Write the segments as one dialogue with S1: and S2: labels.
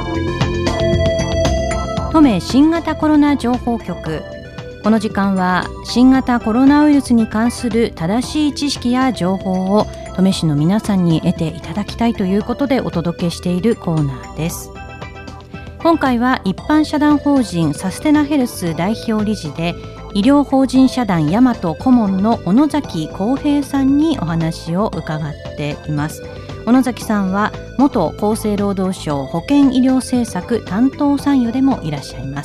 S1: 登米新型コロナ情報局。この時間は新型コロナウイルスに関する正しい知識や情報を登米市の皆さんに得ていただきたいということでお届けしているコーナーです。今回は一般社団法人サステナヘルス代表理事で医療法人社団大和顧問の小野崎康平さんにお話を伺っています。小野崎さんは元厚生労働省保健医療政策担当参与でもいらっしゃいます。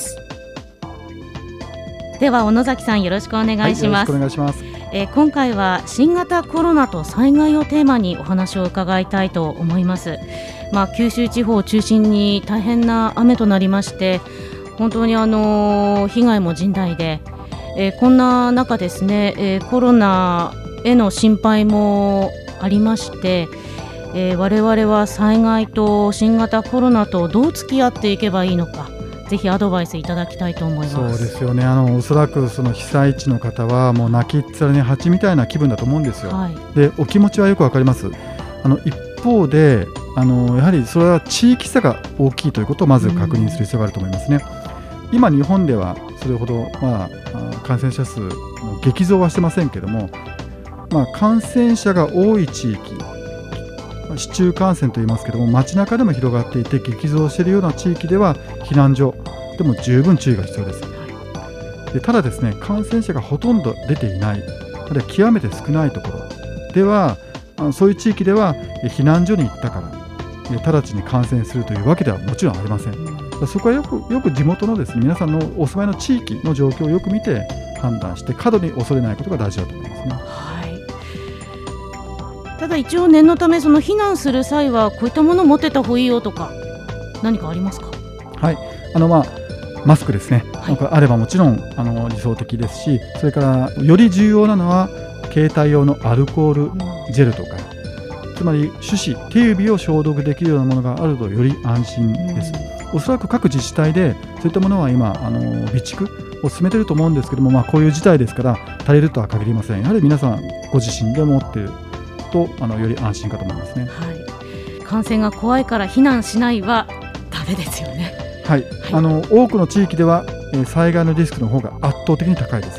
S1: では小野崎さん、よろしくお願いします。
S2: よろしくお願いします。
S1: 今回は新型コロナと災害をテーマにお話を伺いたいと思います。九州地方を中心に大変な雨となりまして、本当に被害も甚大で、こんな中ですね、コロナへの心配もありまして、我々は災害と新型コロナとどう付き合っていけばいいのか、ぜひアドバイスいただきたいと思います。
S2: そうですよね。おそらくその被災地の方はもう泣きっ面に蜂みたいな気分だと思うんですよ、でお気持ちはよくわかります。一方でやはりそれは地域差が大きいということをまず確認する必要があると思いますね。今日本ではそれほど、感染者数の激増はしてませんけども、感染者が多い地域、市中感染といいますけども、街中でも広がっていて激増しているような地域では避難所でも十分注意が必要です。でただですね、感染者がほとんど出ていない、あるいは極めて少ないところでは、そういう地域では避難所に行ったから直ちに感染するというわけではもちろんありません。そこはよく地元のですね、皆さんのお住まいの地域の状況をよく見て判断して、過度に恐れないことが大事だと思いますね。
S1: ただ一応念のため、その避難する際はこういったものを持ってた方がいいよとか何かありますか？
S2: マスクですね、これあればもちろん理想的ですし、それからより重要なのは携帯用のアルコールジェルとか、つまり手指、手指を消毒できるようなものがあるとより安心です。おそらく各自治体でそういったものは今備蓄を進めていると思うんですけども、こういう事態ですから足りるとは限りません。やはり皆さんご自身で持っているとより安心かと思いますね。
S1: 感染が怖いから避難しないはダメですよね。
S2: 多くの地域では災害のリスクの方が圧倒的に高いです。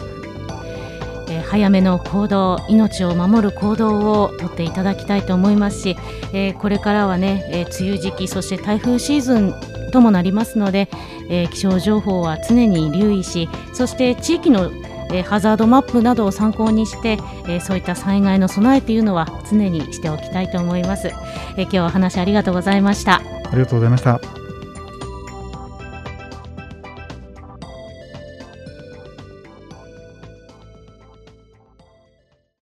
S1: 早めの行動、命を守る行動をとっていただきたいと思いますし、これからはね、梅雨時期、そして台風シーズンともなりますので、気象情報は常に留意し、そして地域のハザードマップなどを参考にして、そういった災害の備えというのは常にしておきたいと思います。今日はお話ありがとうございました。
S2: ありがとうございました。